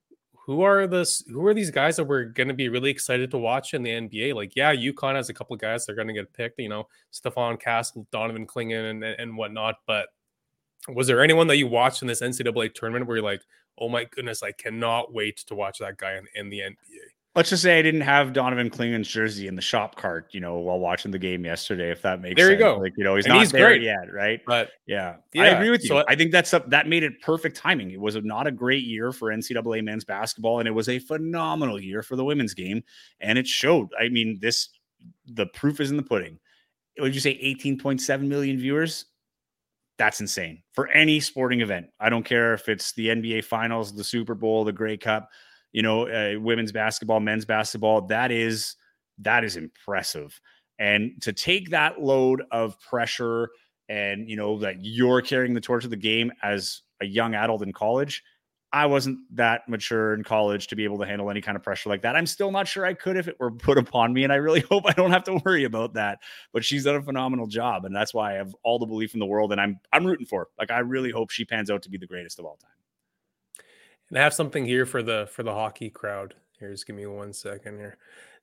who are these guys that we're going to be really excited to watch in the NBA? Like, yeah, UConn has a couple of guys that are going to get picked, Stephon Castle, Donovan Clingan, and whatnot. But was there anyone that you watched in this NCAA tournament where you're like, oh my goodness, I cannot wait to watch that guy in the NBA? Let's just say I didn't have Donovan Clingan's jersey in the shop cart, while watching the game yesterday, if that makes sense. There you go. Like, he's not there yet, right? But yeah, I agree with you. So I think that made it perfect timing. It was not a great year for NCAA men's basketball, and it was a phenomenal year for the women's game, and it showed. I mean, the proof is in the pudding. What did you say? 18.7 million viewers? That's insane for any sporting event. I don't care if it's the NBA Finals, the Super Bowl, the Grey Cup. Women's basketball, men's basketball, that is impressive. And to take that load of pressure and, that you're carrying the torch of the game as a young adult in college, I wasn't that mature in college to be able to handle any kind of pressure like that. I'm still not sure I could if it were put upon me. And I really hope I don't have to worry about that, but she's done a phenomenal job. And that's why I have all the belief in the world. And I'm rooting for her. Like, I really hope she pans out to be the greatest of all time. And I have something here for the hockey crowd. Here, just give me 1 second here.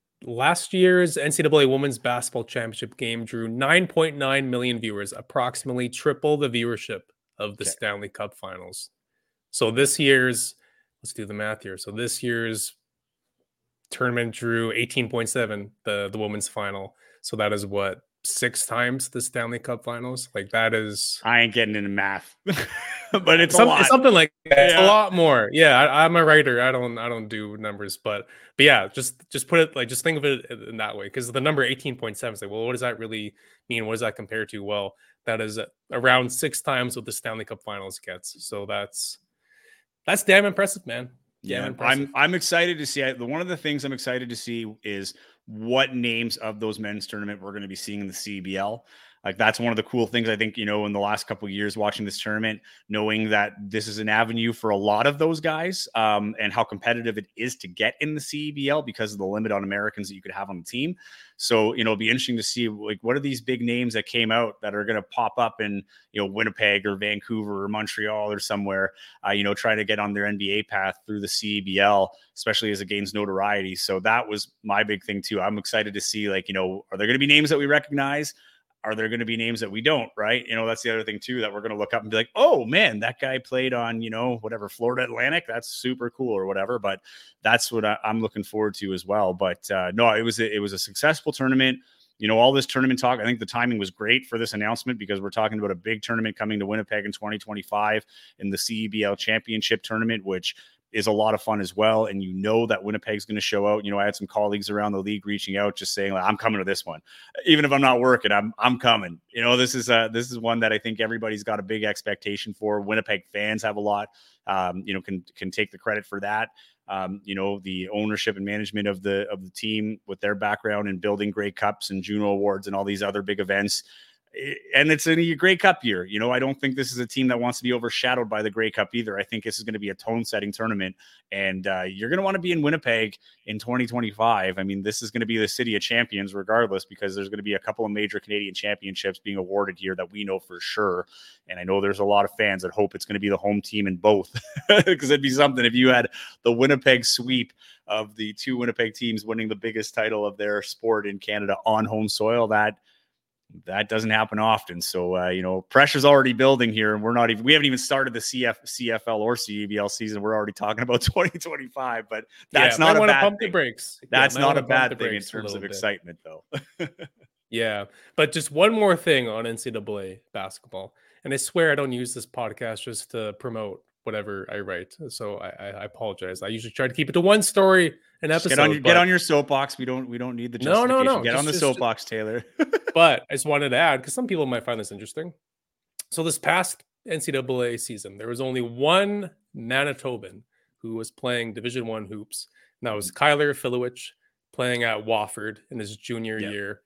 Last year's NCAA Women's Basketball Championship game drew 9.9 million viewers, approximately triple the viewership of the Stanley Cup Finals. So this year's, let's do the math here. So this year's tournament drew 18.7, the women's final. So that is what, 6 times the Stanley Cup Finals? Like, that is... I ain't getting into math. But it's something like that. Yeah. It's a lot more. Yeah, I'm a writer. I don't do numbers, but yeah, just put it like, just think of it in that way, because the number 18.7 is like, well, what does that really mean? What does that compare to? Well, that is around 6 times what the Stanley Cup Finals gets. So that's damn impressive, man. Yeah, I'm excited to see. One of the things I'm excited to see is what names of those men's tournament we're going to be seeing in the CBL. Like, that's one of the cool things, I think, in the last couple of years watching this tournament, knowing that this is an avenue for a lot of those guys, and how competitive it is to get in the CBL because of the limit on Americans that you could have on the team. So, it'll be interesting to see, like, what are these big names that came out that are going to pop up in, Winnipeg or Vancouver or Montreal or somewhere, trying to get on their NBA path through the CBL, especially as it gains notoriety. So that was my big thing too. I'm excited to see, like, are there going to be names that we recognize? Are there going to be names that we don't, right? That's the other thing too, that we're going to look up and be like, oh man, that guy played on, whatever, Florida Atlantic. That's super cool or whatever. But that's what I'm looking forward to as well. But no, it was a successful tournament. All this tournament talk, I think the timing was great for this announcement, because we're talking about a big tournament coming to Winnipeg in 2025 in the CEBL Championship Tournament, which is a lot of fun as well. And that Winnipeg's going to show out. I had some colleagues around the league reaching out, just saying, like, I'm coming to this one, even if I'm not working, I'm coming. This is one that I think everybody's got a big expectation for. Winnipeg fans have a lot, can take the credit for that. The ownership and management of the team, with their background in building Grey Cups and Juno Awards and all these other big events. And it's a Grey Cup year. I don't think this is a team that wants to be overshadowed by the Grey Cup either. I think this is going to be a tone-setting tournament, and you're going to want to be in Winnipeg in 2025. I mean, this is going to be the city of champions regardless, because there's going to be a couple of major Canadian championships being awarded here that we know for sure. And I know there's a lot of fans that hope it's going to be the home team in both, because it'd be something if you had the Winnipeg sweep of the 2 Winnipeg teams winning the biggest title of their sport in Canada on home soil. That doesn't happen often. So, pressure's already building here, and we haven't even started the CFL or CEBL season. We're already talking about 2025, but that's not a bad pump thing. The brakes. That's not a bad thing in terms of excitement, though. Yeah. But just one more thing on NCAA basketball. And I swear I don't use this podcast just to promote whatever I write. So I apologize. I usually try to keep it to one story an episode. Get on your soapbox. We don't need the justification. No. Get on the soapbox, Taylor. But I just wanted to add, because some people might find this interesting. So this past NCAA season, there was only one Manitoban who was playing Division I hoops. And that was Kyler Filowich, playing at Wofford in his junior year.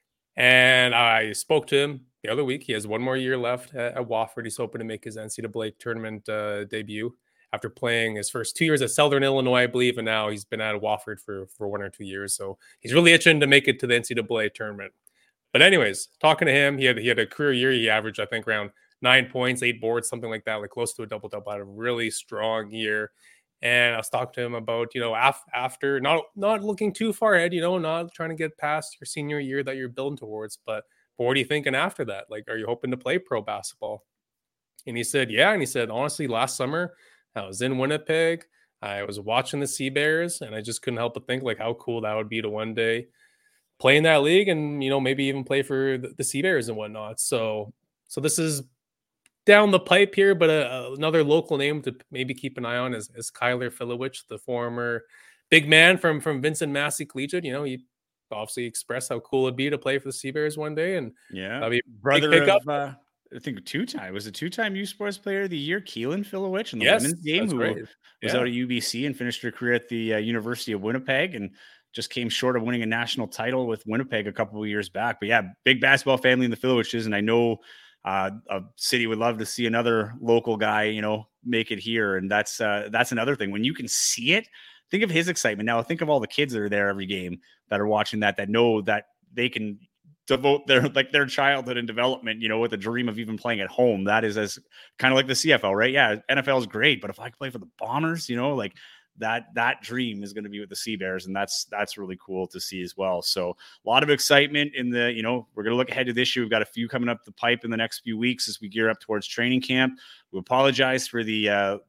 And I spoke to him the other week. He has one more year left at Wofford. He's hoping to make his NCAA tournament debut after playing his first 2 years at Southern Illinois, I believe, and now he's been at Wofford for 1 or 2 years. So he's really itching to make it to the NCAA tournament. But anyways, talking to him, he had a career year. He averaged, I think, around 9 points, 8 boards, something like that, like close to a double-double. Had a really strong year. And I was talking to him about, after not looking too far ahead, not trying to get past your senior year that you're building towards, but what are you thinking after that? Like, are you hoping to play pro basketball? And he said, yeah. And he said, honestly, last summer I was in Winnipeg. I was watching the Sea Bears, and I just couldn't help but think like how cool that would be to one day play in that league and, maybe even play for the Sea Bears and whatnot. So this is down the pipe here, but another local name to maybe keep an eye on is Kyler Filowich, the former big man from Vincent Massey Collegiate. He obviously expressed how cool it'd be to play for the Sea Bears one day, and that'd be brother of I think two-time U Sports Player of the Year, Keelan Filowich, in the women's game, who was out at UBC and finished her career at the University of Winnipeg, and just came short of winning a national title with Winnipeg a couple of years back. But yeah, big basketball family in the Filowiches, and I know a city would love to see another local guy, make it here. And that's another thing. When you can see it, think of his excitement. Now think of all the kids that are there every game that are watching that know that they can devote their childhood and development, with the dream of even playing at home. That is as kind of like the CFL, right? Yeah, NFL is great, but if I could play for the Bombers, that dream is going to be with the Sea Bears, and that's really cool to see as well. So a lot of excitement in the, we're going to look ahead to this year. We've got a few coming up the pipe in the next few weeks as we gear up towards training camp. We apologize for the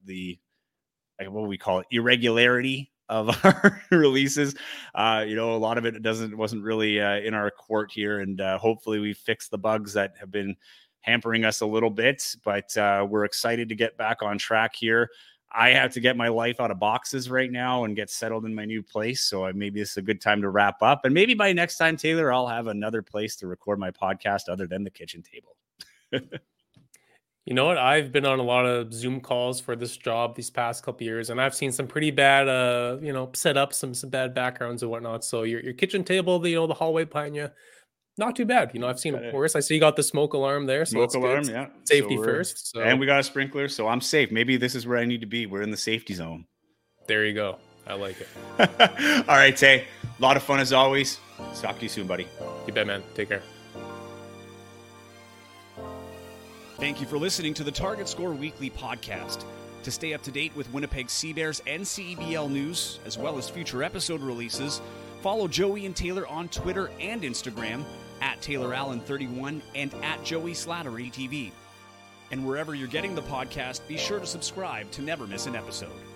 what we call it, irregularity of our releases. A lot of it wasn't really in our court here, and hopefully we fixed the bugs that have been hampering us a little bit, but we're excited to get back on track here. I have to get my life out of boxes right now and get settled in my new place. So maybe this is a good time to wrap up. And maybe by next time, Taylor, I'll have another place to record my podcast other than the kitchen table. You know what? I've been on a lot of Zoom calls for this job these past couple of years, and I've seen some pretty bad, set up some bad backgrounds and whatnot. So your kitchen table, the hallway behind you, not too bad. I've seen worse. I see you got the smoke alarm there. So smoke alarm, yeah. Safety first. So. And we got a sprinkler, so I'm safe. Maybe this is where I need to be. We're in the safety zone. There you go. I like it. All right, Tay. A lot of fun as always. Talk to you soon, buddy. You bet, man. Take care. Thank you for listening to the Target Score Weekly Podcast. To stay up to date with Winnipeg Sea Bears and CEBL news, as well as future episode releases, follow Joey and Taylor on Twitter and Instagram at TaylorAllen31 and at Joey Slattery TV. And wherever you're getting the podcast, be sure to subscribe to never miss an episode.